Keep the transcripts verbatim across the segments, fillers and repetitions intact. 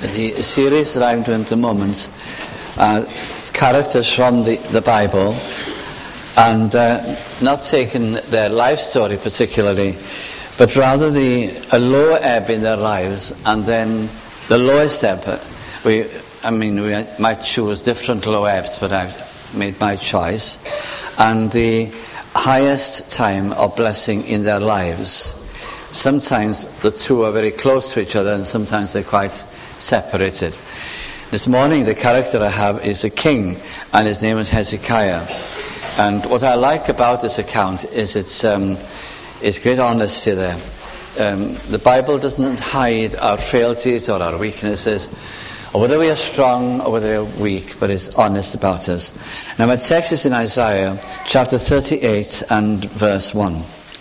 the series that I'm doing at the moment are characters from the, the Bible, and uh, not taking their life story particularly, but rather the a lower ebb in their lives, and then the lowest ebb. We, I mean, we might choose different low ebbs, but I've made my choice, and the highest time of blessing in their lives. Sometimes the two are very close to each other, and sometimes they're quite separated. This morning the character I have is a king, and his name is Hezekiah. And what I like about this account is its, um, its great honesty there. Um, the Bible doesn't hide our frailties or our weaknesses, or whether we are strong or whether we are weak, but it's honest about us. Now my text is in Isaiah chapter thirty-eight and verse one.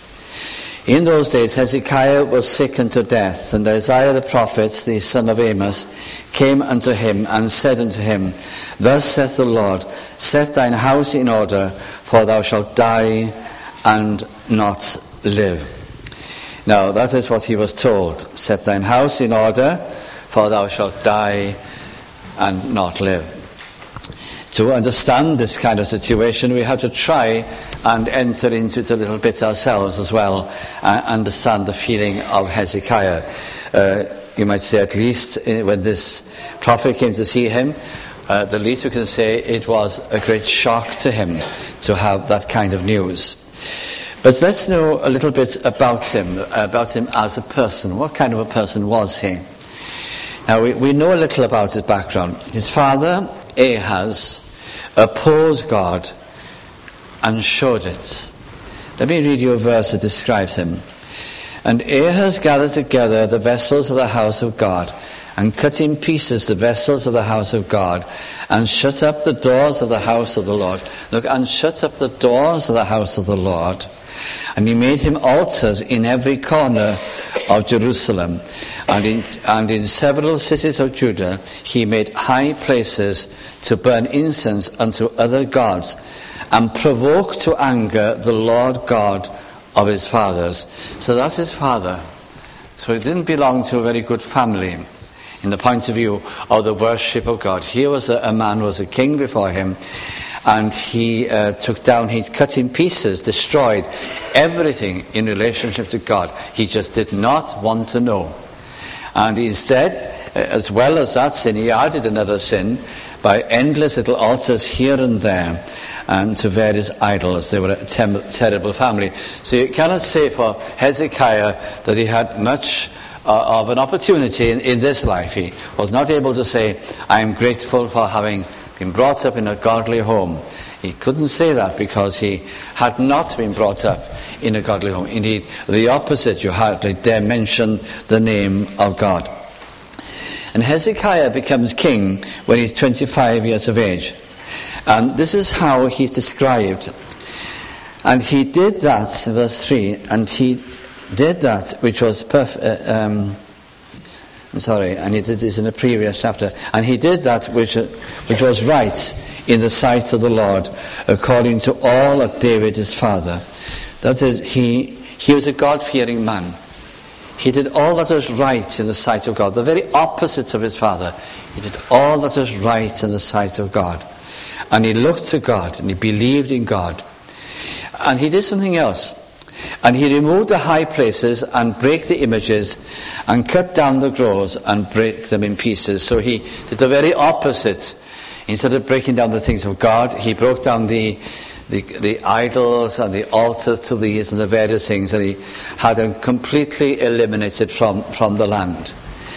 In those days Hezekiah was sick unto death, and Isaiah the prophet, the son of Amos, came unto him and said unto him, Thus saith the Lord, set thine house in order, for thou shalt die and not live. Now that is what he was told. Set thine house in order, for thou shalt die and not live. To understand this kind of situation, we have to try and enter into it a little bit ourselves as well, and understand the feeling of Hezekiah. Uh, you might say, at least when this prophet came to see him, uh, the least we can say, it was a great shock to him to have that kind of news. But let's know a little bit about him, about him as a person. What kind of a person was he? Now, we, we know a little about his background. His father, Ahaz, opposed God and showed it. Let me read you a verse that describes him. And Ahaz gathered together the vessels of the house of God, and cut in pieces the vessels of the house of God, and shut up the doors of the house of the Lord. Look, and shut up the doors of the house of the Lord. And he made him altars in every corner of Jerusalem, and in, and in several cities of Judah he made high places to burn incense unto other gods, and provoked to anger the Lord God of his fathers. So that's his father. So he didn't belong to a very good family in the point of view of the worship of God. Here was a, a man who was a king before him, and he uh, took down, he cut in pieces, destroyed everything in relationship to God. He just did not want to know. And instead, as well as that sin, he added another sin by endless little altars here and there, and to various idols. They were a tem- terrible family. So you cannot say for Hezekiah that he had much uh, of an opportunity in, in this life. He was not able to say, I am grateful for having been brought up in a godly home. He couldn't say that because he had not been brought up in a godly home. Indeed, the opposite, you hardly dare mention the name of God. And Hezekiah becomes king when he's twenty-five years of age. And this is how he's described. And he did that, verse three, and he did that which was perfect. Uh, um, I'm sorry, and he did this in a previous chapter. And he did that which uh, which was right in the sight of the Lord, according to all of David his father. That is, he he was a God-fearing man. He did all that was right in the sight of God, the very opposite of his father. He did all that was right in the sight of God. And he looked to God, and he believed in God. And he did something else. And he removed the high places and break the images, and cut down the groves and break them in pieces. So he did the very opposite. Instead of breaking down the things of God, he broke down the The, the idols and the altars to these and the various things, that he had them completely eliminated from, from the land.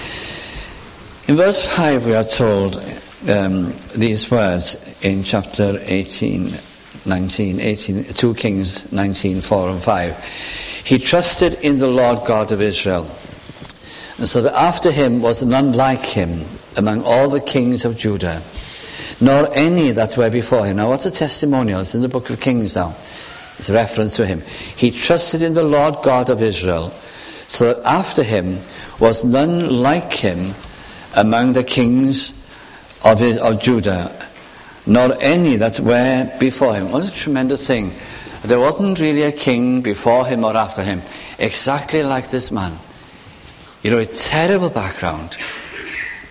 In verse five we are told um, these words in chapter eighteen, nineteen, eighteen, two Kings nineteen, four and five. He trusted in the Lord God of Israel, and so that after him was none like him among all the kings of Judah, nor any that were before him. Now what's a testimonial? It's in the book of Kings now. It's a reference to him. He trusted in the Lord God of Israel, so that after him was none like him among the kings of, his, of Judah, nor any that were before him. What a tremendous thing. There wasn't really a king before him or after him, exactly like this man. You know, a terrible background.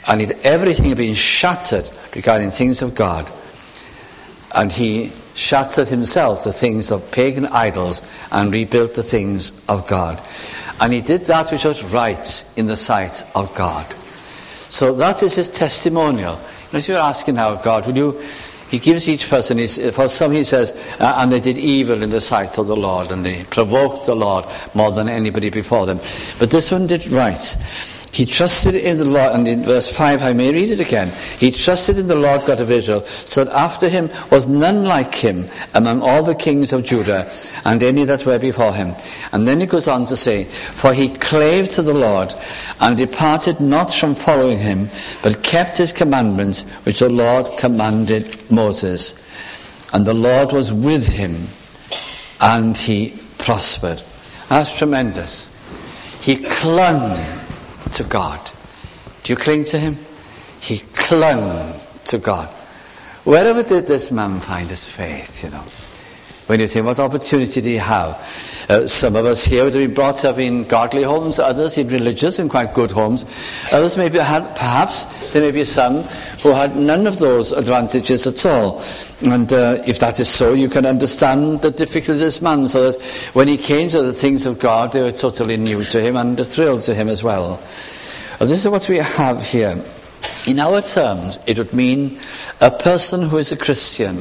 And it, everything had been shattered regarding things of God. And he shattered himself the things of pagan idols and rebuilt the things of God. And he did that which was right in the sight of God. So that is his testimonial. You know, if you're asking now, God, will you... He gives each person, his, for some he says, uh, and they did evil in the sight of the Lord, and they provoked the Lord more than anybody before them. But this one did right. He trusted in the Lord, and in verse five, I may read it again. He trusted in the Lord God of Israel, so that after him was none like him among all the kings of Judah, and any that were before him. And then he goes on to say, for he clave to the Lord, and departed not from following him, but kept his commandments, which the Lord commanded Moses. And the Lord was with him, and he prospered. That's tremendous. He clung to God. Do you cling to him? He clung to God. Wherever did this man find his faith, you know? When you think, what opportunity did he have? Uh, some of us here would have been brought up in godly homes, others in religious and quite good homes. Others maybe had, perhaps, there may be some who had none of those advantages at all. And uh, if that is so, you can understand the difficulty of this man, so that when he came to the things of God, they were totally new to him and a thrill to him as well. Uh, this is what we have here. In our terms, it would mean a person who is a Christian.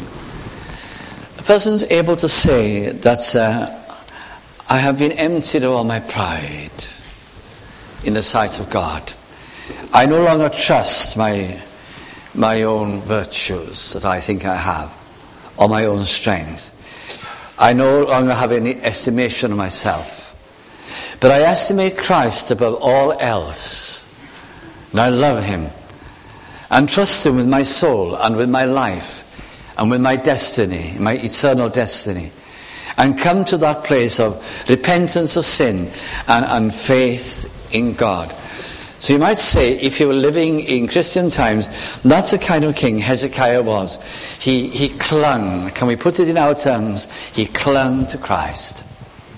A person's able to say that uh, I have been emptied of all my pride in the sight of God. I no longer trust my my own virtues that I think I have, or my own strength. I no longer have any estimation of myself. But I estimate Christ above all else. And I love him. And trust him with my soul and with my life and with my destiny, my eternal destiny. And come to that place of repentance of sin and, and faith in God. So you might say, if you were living in Christian times, that's the kind of king Hezekiah was. He, he clung, can we put it in our terms? He clung to Christ.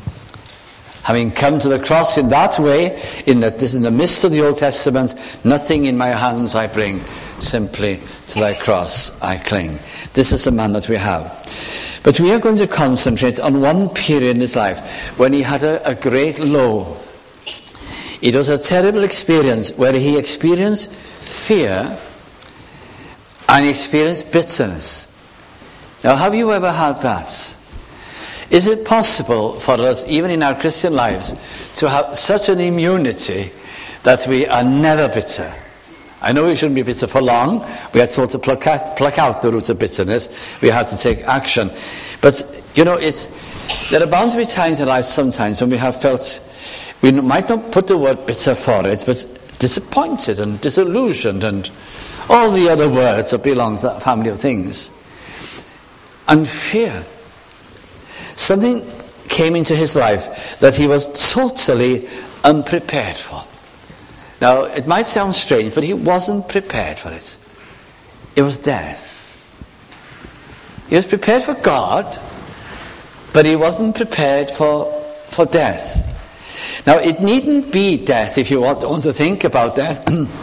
Having come to the cross in that way, in the, in the midst of the Old Testament, nothing in my hands I bring, simply to thy cross I cling. This is the man that we have. But we are going to concentrate on one period in his life when he had a, a great low. It was a terrible experience where he experienced fear and he experienced bitterness. Now, have you ever had that? Is it possible for us, even in our Christian lives, to have such an immunity that we are never bitter? I know we shouldn't be bitter for long. We are told to pluck out, pluck out the root of bitterness. We have to take action. But, you know, it's, there are bound to be times in life sometimes when we have felt, we might not put the word bitter for it, but disappointed and disillusioned and all the other words that belong to that family of things. And fear. Something came into his life that he was totally unprepared for. Now, it might sound strange, but he wasn't prepared for it. It was death. He was prepared for God, but he wasn't prepared for, for death. Now, it needn't be death if you want, want to think about death.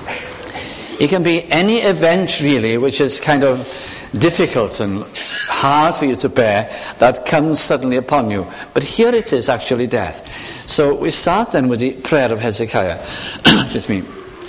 It can be any event, really, which is kind of difficult and hard for you to bear, that comes suddenly upon you. But here it is actually death. So we start then with the prayer of Hezekiah. Excuse me.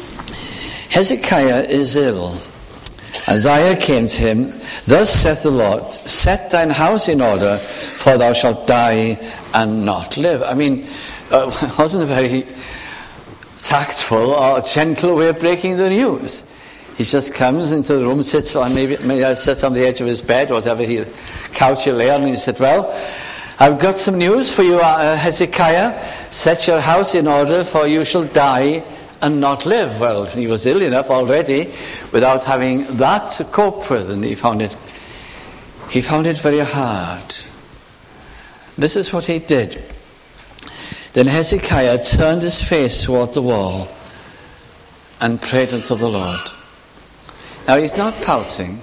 Hezekiah is ill. Isaiah came to him, thus saith the Lord, set thine house in order, for thou shalt die and not live. I mean, uh, wasn't a very tactful or gentle way of breaking the news. He just comes into the room, sits on, maybe, maybe sits on the edge of his bed, whatever he couch he lay on, and he said, well, I've got some news for you, uh, Hezekiah. Set your house in order, for you shall die and not live. Well, he was ill enough already without having that to cope with, and he found it, he found it very hard. This is what he did. Then Hezekiah turned his face toward the wall and prayed unto the Lord. Now, he's not pouting.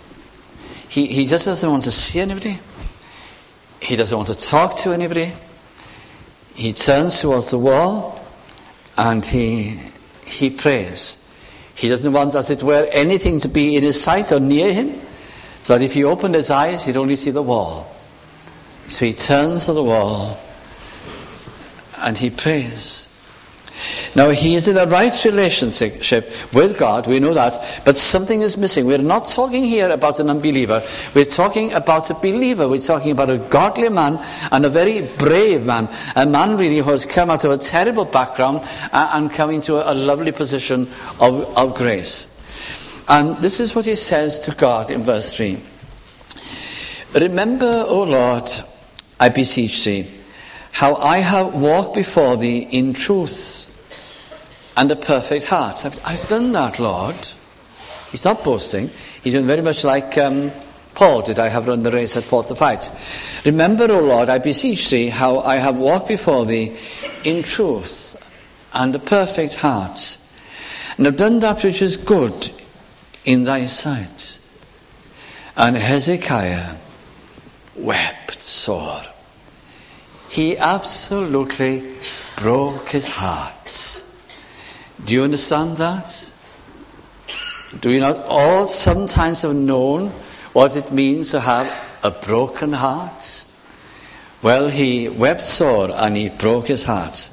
He, he just doesn't want to see anybody. He doesn't want to talk to anybody. He turns towards the wall and he he prays. He doesn't want, as it were, anything to be in his sight or near him, so that if he opened his eyes, he'd only see the wall. So he turns to the wall and he prays. Now, he is in a right relationship with God, we know that, but something is missing. We're not talking here about an unbeliever. We're talking about a believer. We're talking about a godly man and a very brave man, a man really who has come out of a terrible background and come into a lovely position of, of grace. And this is what he says to God in verse three. Remember, O Lord, I beseech thee, how I have walked before thee in truth and a perfect heart. I've, I've done that, Lord. He's not boasting. He's doing very much like um, Paul did. I have run the race, I fought the fight. Remember, O Lord, I beseech thee, how I have walked before thee in truth and a perfect heart, and have done that which is good in thy sight. And Hezekiah wept sore. He absolutely broke his heart. Do you understand that? Do you not all sometimes have known what it means to have a broken heart? Well, he wept sore and he broke his heart.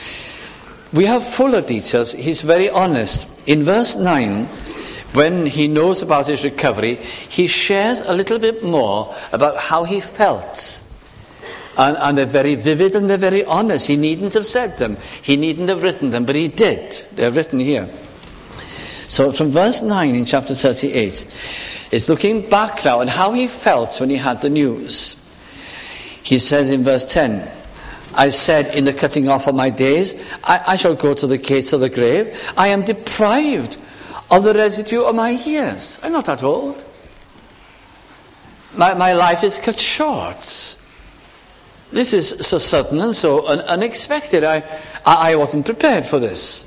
We have fuller details. He's very honest. In verse nine, when he knows about his recovery, he shares a little bit more about how he felt. And, and they're very vivid and they're very honest. He needn't have said them. He needn't have written them, but he did. They're written here. So from verse nine in chapter thirty-eight, it's looking back now and how he felt when he had the news. He says in verse ten, I said in the cutting off of my days, I, I shall go to the gates of the grave. I am deprived of the residue of my years. I'm not that old. My, my life is cut short. This is so sudden and so un- unexpected. I, I, I wasn't prepared for this.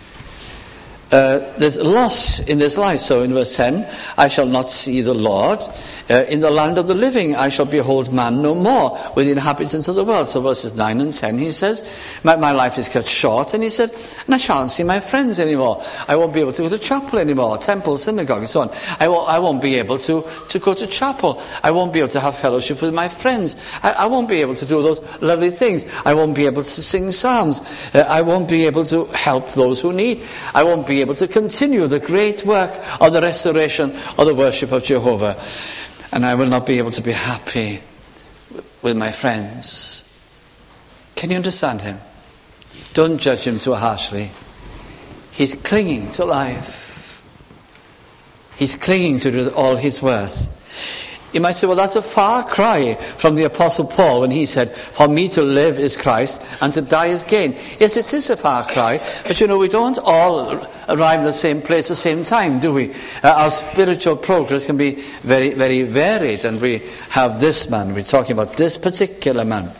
Uh, there's loss in this life. So in verse ten, I shall not see the Lord. Uh, in the land of the living I shall behold man no more with the inhabitants of the world. So verses nine and ten, he says, my, my life is cut short. And he said, and I shan't see my friends anymore. I won't be able to go to chapel anymore, temple, synagogue, and so on. I won't, I won't be able to, to go to chapel. I won't be able to have fellowship with my friends. I, I won't be able to do those lovely things. I won't be able to sing psalms. Uh, I won't be able to help those who need. I won't be able to continue the great work of the restoration of the worship of Jehovah. And I will not be able to be happy with my friends. Can you understand him? Don't judge him too harshly. He's clinging to life. He's clinging to it with all his worth. You might say, well, that's a far cry from the Apostle Paul when he said, for me to live is Christ and to die is gain. Yes, it is a far cry, but you know, we don't all arrive at the same place at the same time, do we? Uh, our spiritual progress can be very, very varied, and we have this man, we're talking about this particular man.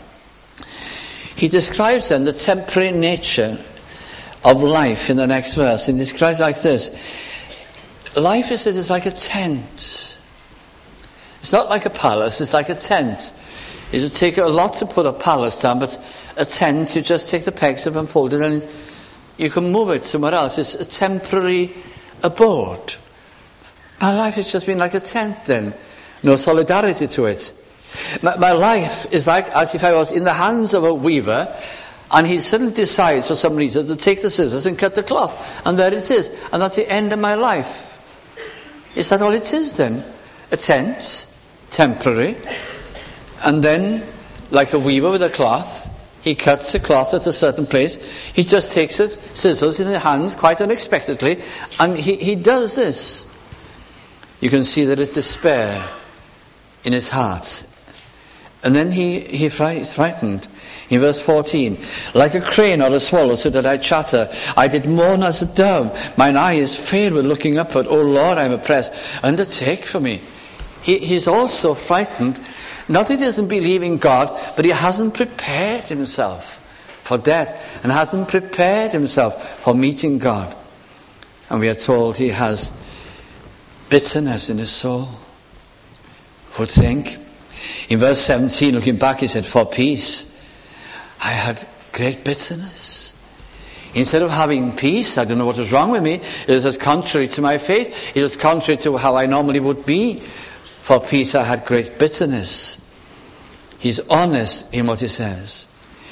He describes then the temporary nature of life in the next verse, and he describes it like this. Life, is, it is like a tent. It's not like a palace, it's like a tent. It would take a lot to put a palace down, but a tent, you just take the pegs up and fold it, and you can move it somewhere else. It's a temporary abode. My life has just been like a tent then. No solidarity to it. My, my life is like as if I was in the hands of a weaver, and he suddenly decides for some reason to take the scissors and cut the cloth. And there it is. And that's the end of my life. Is that all it is then? A tent, temporary, and then, like a weaver with a cloth, he cuts the cloth at a certain place. He just takes the scissors in his hands quite unexpectedly, and he, he does this. You can see that it's despair in his heart. And then he, he is frightened. In verse fourteen, like a crane or a swallow, so did I chatter. I did mourn as a dove. Mine eye is failed with looking upward. O Lord, I am oppressed. Undertake for me. He, he's also frightened. Not that he doesn't believe in God, but he hasn't prepared himself for death and hasn't prepared himself for meeting God. And we are told he has bitterness in his soul. Who would think? In verse seventeen, looking back, he said, for peace, I had great bitterness. Instead of having peace, I don't know what is wrong with me, it was contrary to my faith, it was contrary to how I normally would be. For peace I had great bitterness. He's honest in what he says.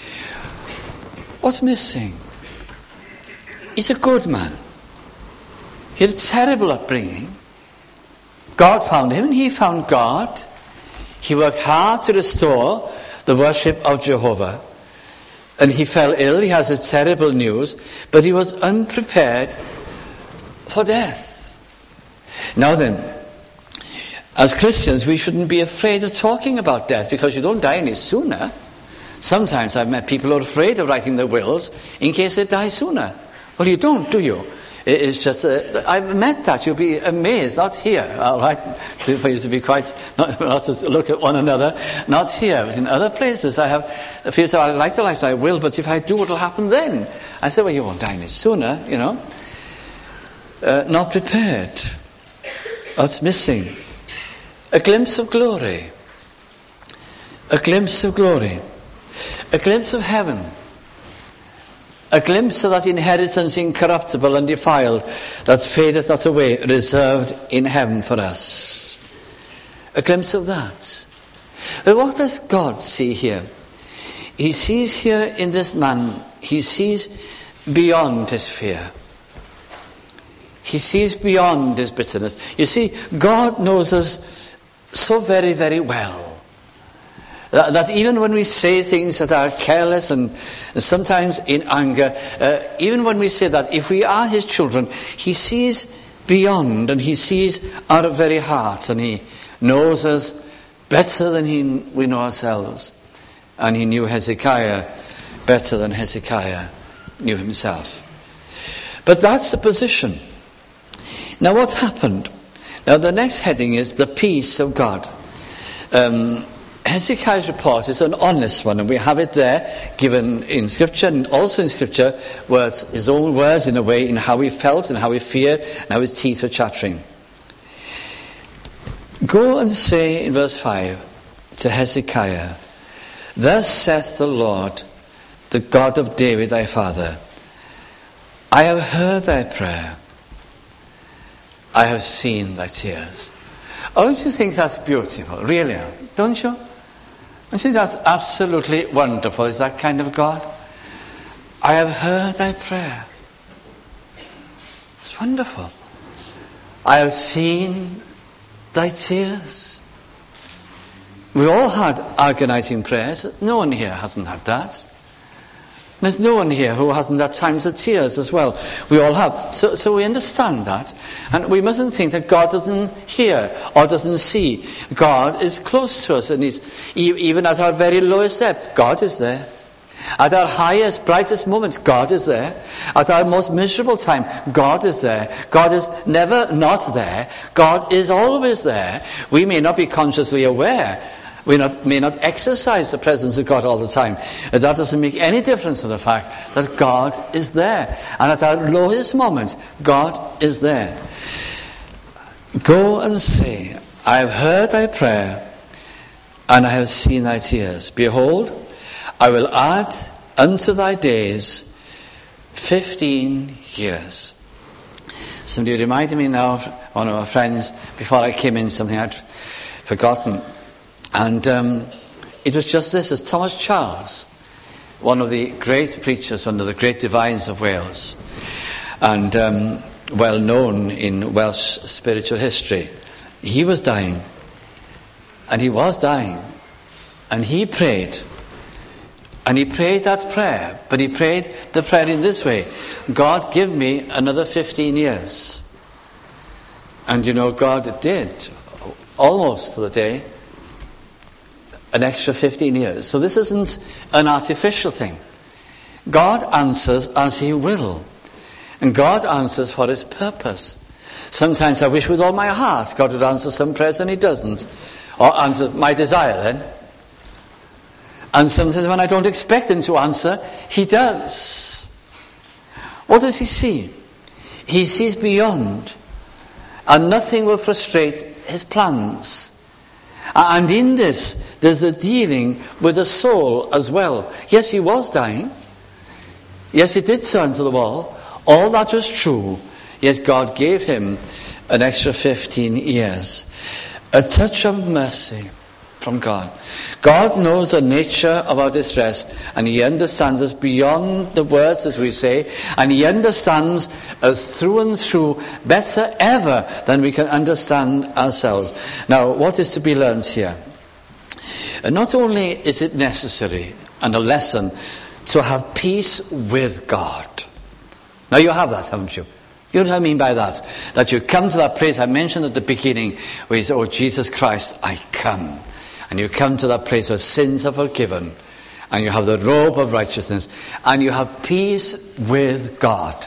What's missing? He's a good man. He had a terrible upbringing. God found him and he found God. He worked hard to restore the worship of Jehovah. And he fell ill. He has a terrible news. But he was unprepared for death. Now then, as Christians, we shouldn't be afraid of talking about death because you don't die any sooner. Sometimes I've met people who are afraid of writing their wills in case they die sooner. Well, you don't, do you? It's just, uh, I've met that. You'll be amazed. Not here, all right? For you to be quite, not, not to look at one another. Not here, but in other places. I have, people say, I'd like to life, I will, but if I do, what'll happen then? I say, well, you won't die any sooner, you know. Uh, not prepared. What's missing? A glimpse of glory. A glimpse of glory. A glimpse of heaven. A glimpse of that inheritance incorruptible and defiled that fadeth not away, reserved in heaven for us. A glimpse of that. But what does God see here? He sees here in this man, he sees beyond his fear. He sees beyond his bitterness. You see, God knows us so very, very well. That, that even when we say things that are careless and, and sometimes in anger, uh, even when we say that, if we are his children, he sees beyond and he sees our very heart and he knows us better than he, we know ourselves. And he knew Hezekiah better than Hezekiah knew himself. But that's the position. Now what happened? Now the next heading is the peace of God. Um... Hezekiah's report is an honest one, and we have it there given in Scripture, and also in Scripture words, his own words in a way, in how he felt and how he feared and how his teeth were chattering. Go and say in verse five to Hezekiah, thus saith the Lord, the God of David thy father, I have heard thy prayer, I have seen thy tears. Oh, don't you think that's beautiful? Really, don't you? Don't you think that's absolutely wonderful? Is that kind of God? I have heard thy prayer. It's wonderful. I have seen thy tears. We all had agonizing prayers. No one here hasn't had that. There's no one here who hasn't had times of tears as well. We all have. So, so we understand that. And we mustn't think that God doesn't hear or doesn't see. God is close to us. And he's, even at our very lowest step, God is there. At our highest, brightest moments, God is there. At our most miserable time, God is there. God is never not there. God is always there. We may not be consciously aware. We not, may not exercise the presence of God all the time. That doesn't make any difference to the fact that God is there. And at our lowest moments, God is there. Go and say, I have heard thy prayer, and I have seen thy tears. Behold, I will add unto thy days fifteen years. Somebody reminded me now, one of our friends, before I came in, something I'd forgotten. And um, it was just this, as Thomas Charles, one of the great preachers, one of the great divines of Wales, and um, well known in Welsh spiritual history. He was dying, and he was dying, and he prayed, and he prayed that prayer, but he prayed the prayer in this way: God, give me another fifteen years. And you know, God did, almost to the day, an extra fifteen years. So this isn't an artificial thing. God answers as he will. And God answers for his purpose. Sometimes I wish with all my heart God would answer some prayers and he doesn't. Or answer my desire then. And sometimes when I don't expect him to answer, he does. What does he see? He sees beyond. And nothing will frustrate his plans. And in this, there's a dealing with the soul as well. Yes, he was dying. Yes, he did turn to the wall. All that was true. Yet God gave him an extra fifteen years. A touch of mercy from God. God knows the nature of our distress, and he understands us beyond the words, as we say, and he understands us through and through better ever than we can understand ourselves. Now, what is to be learned here? Not only is it necessary and a lesson to have peace with God. Now you have that, haven't you? You know what I mean by that? That you come to that place I mentioned at the beginning where you say, oh, Jesus Christ, I come. And you come to that place where sins are forgiven. And you have the robe of righteousness. And you have peace with God.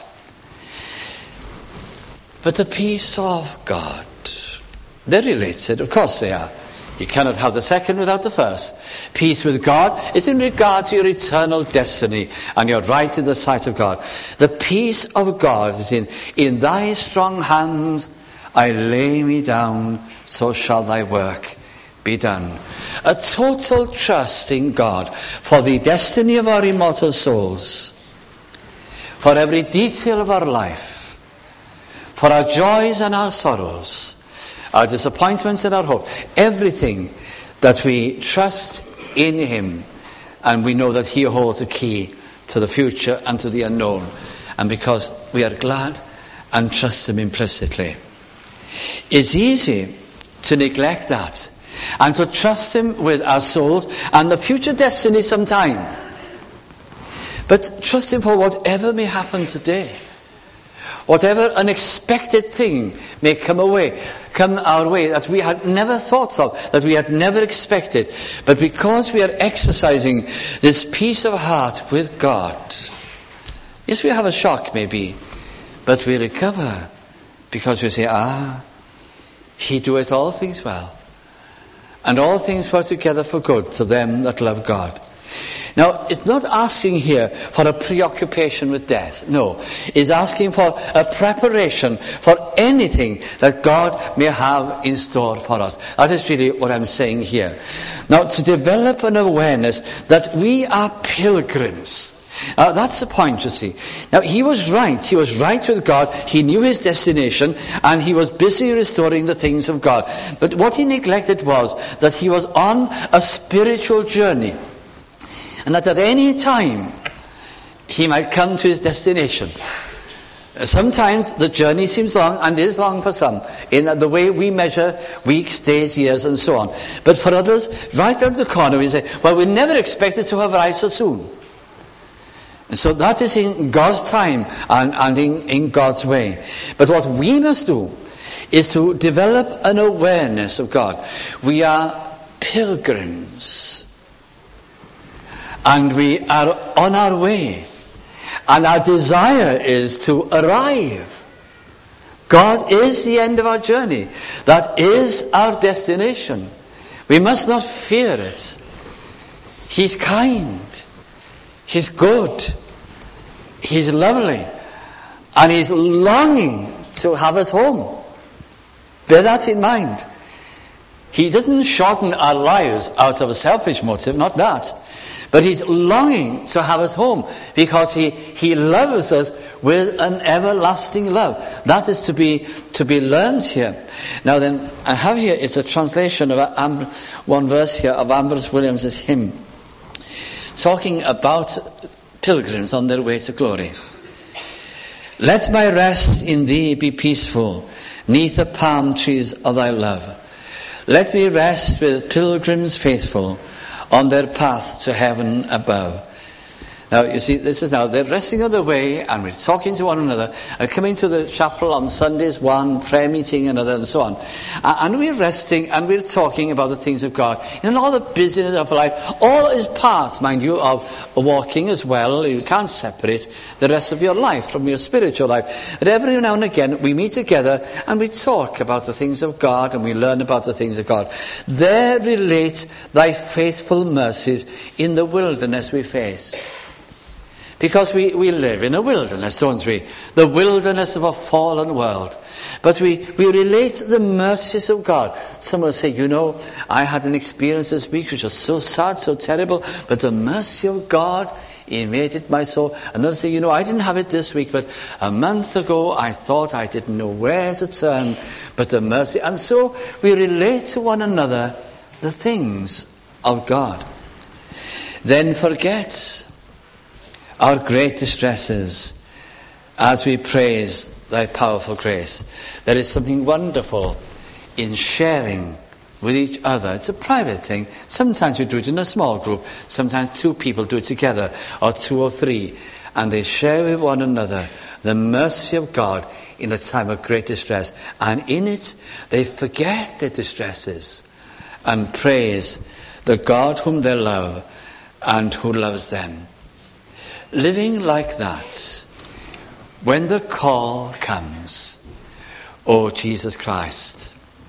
But the peace of God, they're related. Of course they are. You cannot have the second without the first. Peace with God is in regard to your eternal destiny and your right in the sight of God. The peace of God is in, in thy strong hands I lay me down, so shall thy work be done. A total trust in God for the destiny of our immortal souls, for every detail of our life, for our joys and our sorrows, our disappointments and our hope, everything that we trust in him, and we know that he holds the key to the future and to the unknown, and because we are glad and trust him implicitly. It's easy to neglect that and to trust him with our souls and the future destiny sometime, but trust him for whatever may happen today. Whatever unexpected thing may come away, come our way that we had never thought of, that we had never expected. But because we are exercising this peace of heart with God, yes, we have a shock maybe, but we recover because we say, ah, he doeth all things well. And all things work together for good to them that love God. Now, it's not asking here for a preoccupation with death. No, it's asking for a preparation for anything that God may have in store for us. That is really what I'm saying here. Now, to develop an awareness that we are pilgrims. Uh, that's the point, you see. Now, he was right. He was right with God. He knew his destination, and he was busy restoring the things of God. But what he neglected was that he was on a spiritual journey, and that at any time he might come to his destination. Sometimes the journey seems long, and is long for some, in the way we measure weeks, days, years, and so on. But for others, right out the corner, we say, well, we never expected to have arrived so soon. And so that is in God's time and, and in, in God's way. But what we must do is to develop an awareness of God. We are pilgrims. And we are on our way. And our desire is to arrive. God is the end of our journey. That is our destination. We must not fear it. He's kind. He's good. He's lovely. And he's longing to have us home. Bear that in mind. He doesn't shorten our lives out of a selfish motive, not that. But he's longing to have us home because he, he loves us with an everlasting love. That is to be to be learned here. Now then, I have here, it's a translation of a, one verse here of Ambrose Williams' hymn, talking about pilgrims on their way to glory. Let my rest in thee be peaceful, neath the palm trees of thy love. Let me rest with pilgrims faithful, on their path to heaven above. Now, you see, this is now, they're resting on the way, and we're talking to one another, and coming to the chapel on Sundays, one, prayer meeting, another, and so on. And we're resting, and we're talking about the things of God. And all the busyness of life, all is part, mind you, of walking as well. You can't separate the rest of your life from your spiritual life. But every now and again, we meet together, and we talk about the things of God, and we learn about the things of God. There relate thy faithful mercies in the wilderness we face. Because we, we live in a wilderness, don't we? The wilderness of a fallen world. But we, we relate the mercies of God. Some will say, you know, I had an experience this week which was so sad, so terrible, but the mercy of God He made it my soul. Another say, you know, I didn't have it this week, but a month ago I thought I didn't know where to turn, but the mercy. And so we relate to one another the things of God. Then forget our great distresses as we praise thy powerful grace. There is something wonderful in sharing with each other. It's a private thing. Sometimes we do it in a small group. Sometimes two people do it together, or two or three, and they share with one another the mercy of God in a time of great distress. And in it, they forget their distresses and praise the God whom they love and who loves them. Living like that, when the call comes, oh Jesus Christ,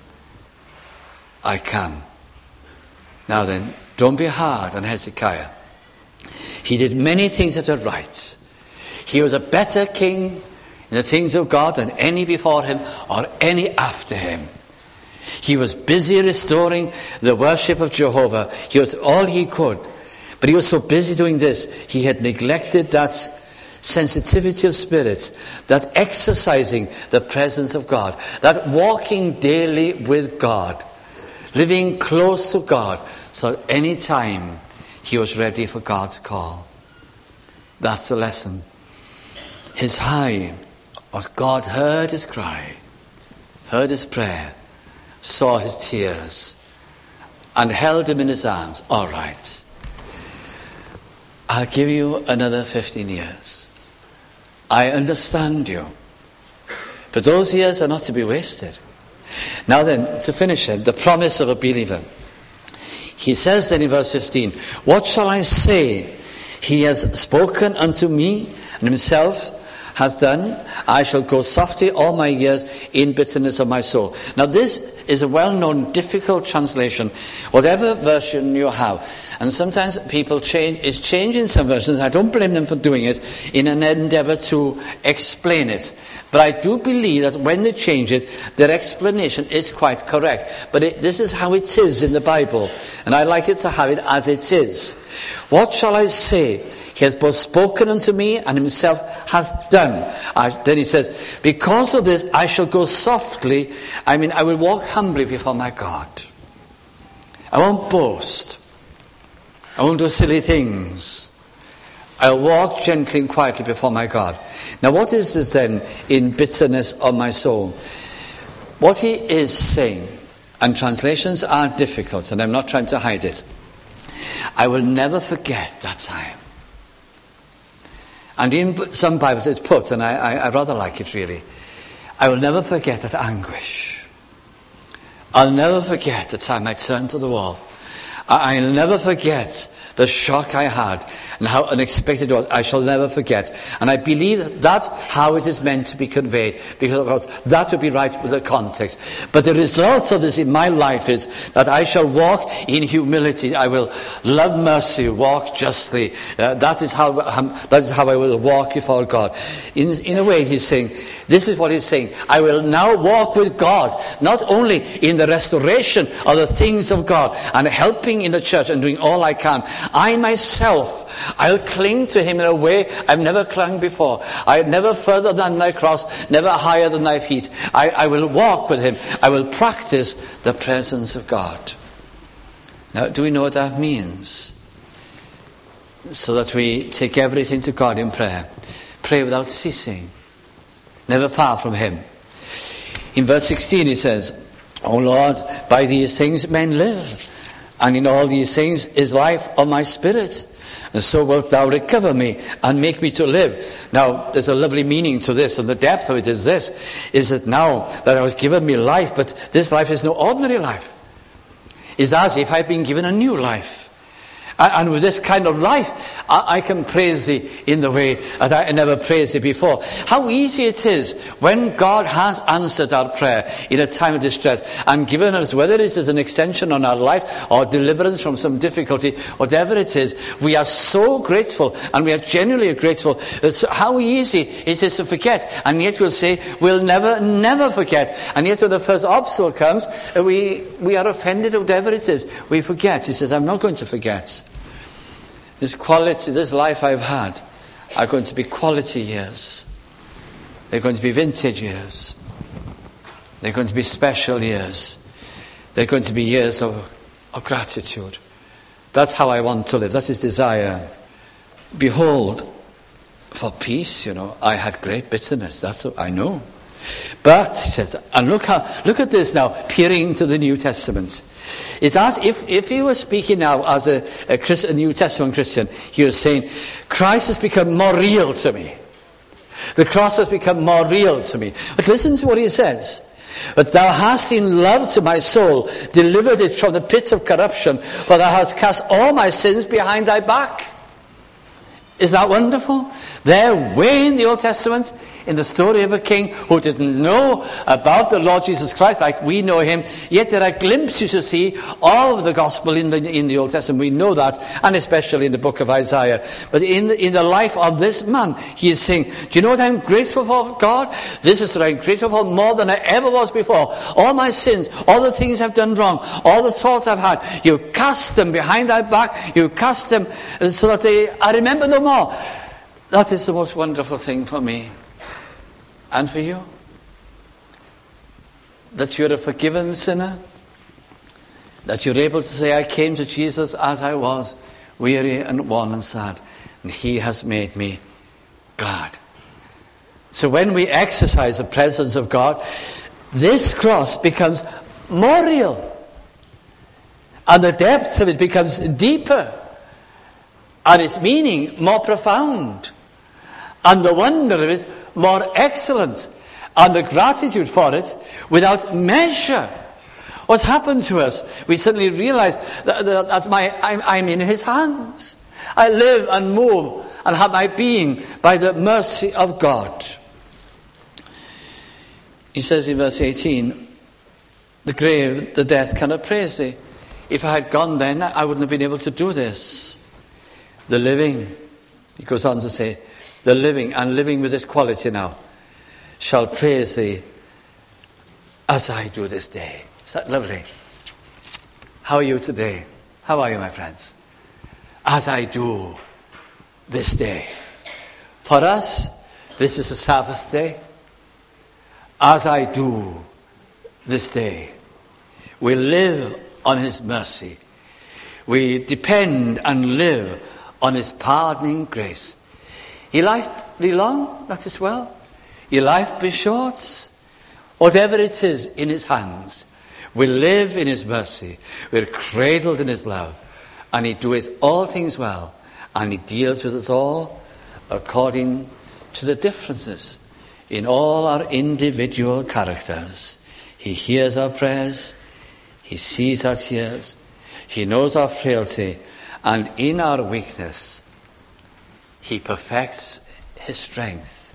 I come. Now then, don't be hard on Hezekiah. He did many things that are right. He was a better king in the things of God than any before him or any after him. He was busy restoring the worship of Jehovah. He was all he could. But he was so busy doing this, he had neglected that sensitivity of spirit, that exercising the presence of God, that walking daily with God, living close to God, so any time he was ready for God's call. That's the lesson. His high was God heard his cry, heard his prayer, saw his tears, and held him in his arms. All right, I'll give you another fifteen years. I understand you. But those years are not to be wasted. Now then, to finish it, the promise of a believer. He says then in verse fifteen, what shall I say? He hath spoken unto me, and himself hath done. I shall go softly all my years in bitterness of my soul. Now this is a well-known, difficult translation, whatever version you have. And sometimes people change, it's changing some versions. I don't blame them for doing it in an endeavor to explain it. But I do believe that when they change it, their explanation is quite correct. But it, this is how it is in the Bible. And I like it to have it as it is. What shall I say? He hath both spoken unto me, and himself hath done. I, then he says, because of this I shall go softly. I mean, I will walk humbly before my God. I won't boast. I won't do silly things. I'll walk gently and quietly before my God. Now what is this then in bitterness of my soul? What he is saying, and translations are difficult, and I'm not trying to hide it. I will never forget that time. And in some Bibles it's put, and I, I, I rather like it really, I will never forget that anguish. I'll never forget the time I turned to the wall. I, I'll never forget the shock I had and how unexpected it was. I shall never forget. And I believe that that's how it is meant to be conveyed, because of course that would be right with the context. But the result of this in my life is that I shall walk in humility. I will love mercy, walk justly. Uh, that is how um, that is how I will walk before God. In, in a way, he's saying, this is what he's saying. I will now walk with God, not only in the restoration of the things of God and helping in the church and doing all I can. I myself, I'll cling to him in a way I've never clung before. I never further than thy cross, never higher than thy feet. I, I will walk with him. I will practice the presence of God. Now, do we know what that means? So that we take everything to God in prayer. Pray without ceasing. Never far from him. In verse sixteen he says, O Lord, by these things men live. And in all these things is life of my spirit. And so wilt thou recover me and make me to live. Now, there's a lovely meaning to this, and the depth of it is this, is that now that I was given me life, but this life is no ordinary life. It's as if I've been given a new life. And with this kind of life, I can praise thee in the way that I never praised thee before. How easy it is when God has answered our prayer in a time of distress and given us, whether it is an extension on our life or deliverance from some difficulty, whatever it is, we are so grateful, and we are genuinely grateful. It's how easy it is to forget, and yet we'll say we'll never, never forget. And yet when the first obstacle comes, we, we are offended, whatever it is. We forget. He says, I'm not going to forget. This quality, this life I've had, are going to be quality years. They're going to be vintage years. They're going to be special years. They're going to be years of, of gratitude. That's how I want to live. That's his desire. Behold, for peace, you know, I had great bitterness. That's what I know. But, he says, and look how, look at this now, peering into the New Testament. It's as if, if he was speaking now as a, a, Christ, a New Testament Christian, he was saying, Christ has become more real to me. The cross has become more real to me. But listen to what he says. But thou hast in love to my soul delivered it from the pits of corruption, for thou hast cast all my sins behind thy back. Is that wonderful? There, way in the Old Testament, in the story of a king who didn't know about the Lord Jesus Christ like we know him, yet there are glimpses you see all of the gospel in the in the Old Testament. We know that, and especially in the book of Isaiah. But in the, in the life of this man, he is saying, do you know what I'm grateful for, God? This is what I'm grateful for more than I ever was before. All my sins, all the things I've done wrong, all the thoughts I've had, you cast them behind thy back, you cast them so that they, I remember no more. That is the most wonderful thing for me. And for you, that you're a forgiven sinner, that you're able to say, I came to Jesus as I was, weary and worn and sad, and he has made me glad. So when we exercise the presence of God, this cross becomes more real, and the depth of it becomes deeper, and its meaning more profound, and the wonder of it more excellent, and the gratitude for it without measure. What's happened to us? We suddenly realize that, that, that my, I'm, I'm in his hands. I live and move and have my being by the mercy of God. He says in verse eighteen, the grave, the death cannot praise thee. If I had gone then, I wouldn't have been able to do this. The living, he goes on to say, the living, and living with this quality now, shall praise thee as I do this day. Is that lovely? How are you today? How are you, my friends? As I do this day. For us, this is a Sabbath day. As I do this day. We live on his mercy. We depend and live on his pardoning grace. Your life be long, that is well. Your life be short. Whatever it is in his hands. We live in his mercy. We're cradled in his love. And he doeth all things well. And he deals with us all according to the differences in all our individual characters. He hears our prayers. He sees our tears. He knows our frailty. And in our weakness, he perfects his strength.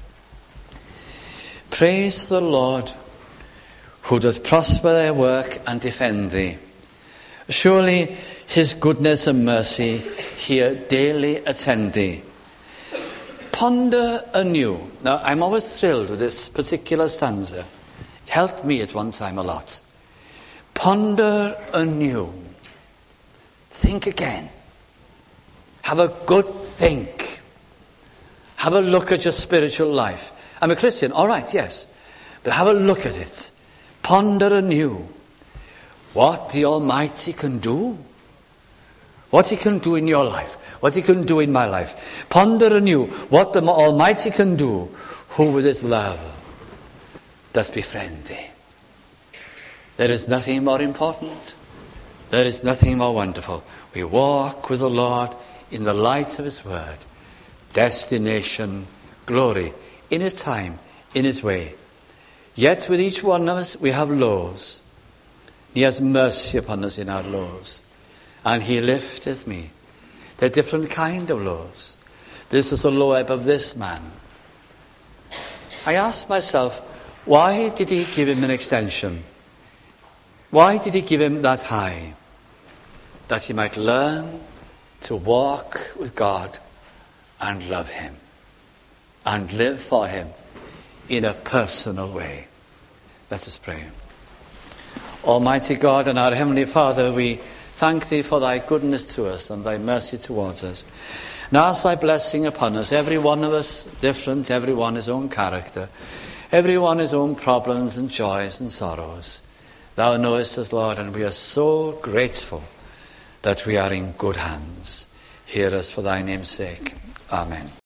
Praise the Lord, who doth prosper thy work and defend thee. Surely his goodness and mercy here daily attend thee. Ponder anew. Now, I'm always thrilled with this particular stanza. It helped me at one time a lot. Ponder anew. Think again. Have a good think. Have a look at your spiritual life. I'm a Christian, all right, yes. But have a look at it. Ponder anew what the Almighty can do. What he can do in your life. What he can do in my life. Ponder anew what the Almighty can do, who with his love doth befriend thee. There is nothing more important. There is nothing more wonderful. We walk with the Lord in the light of his word. Destination, glory, in his time, in his way. Yet with each one of us we have lows. He has mercy upon us in our lows. And he lifteth me. They're different kind of lows. This is the low ebb of this man. I asked myself, why did he give him an extension? Why did he give him that high? That he might learn to walk with God and love him and live for him in a personal way. Let us pray. Almighty God and our Heavenly Father, we thank thee for thy goodness to us and thy mercy towards us. And ask thy blessing upon us, every one of us different, every one his own character, every one his own problems and joys and sorrows. Thou knowest us, Lord, and we are so grateful that we are in good hands. Hear us for thy name's sake. Amen.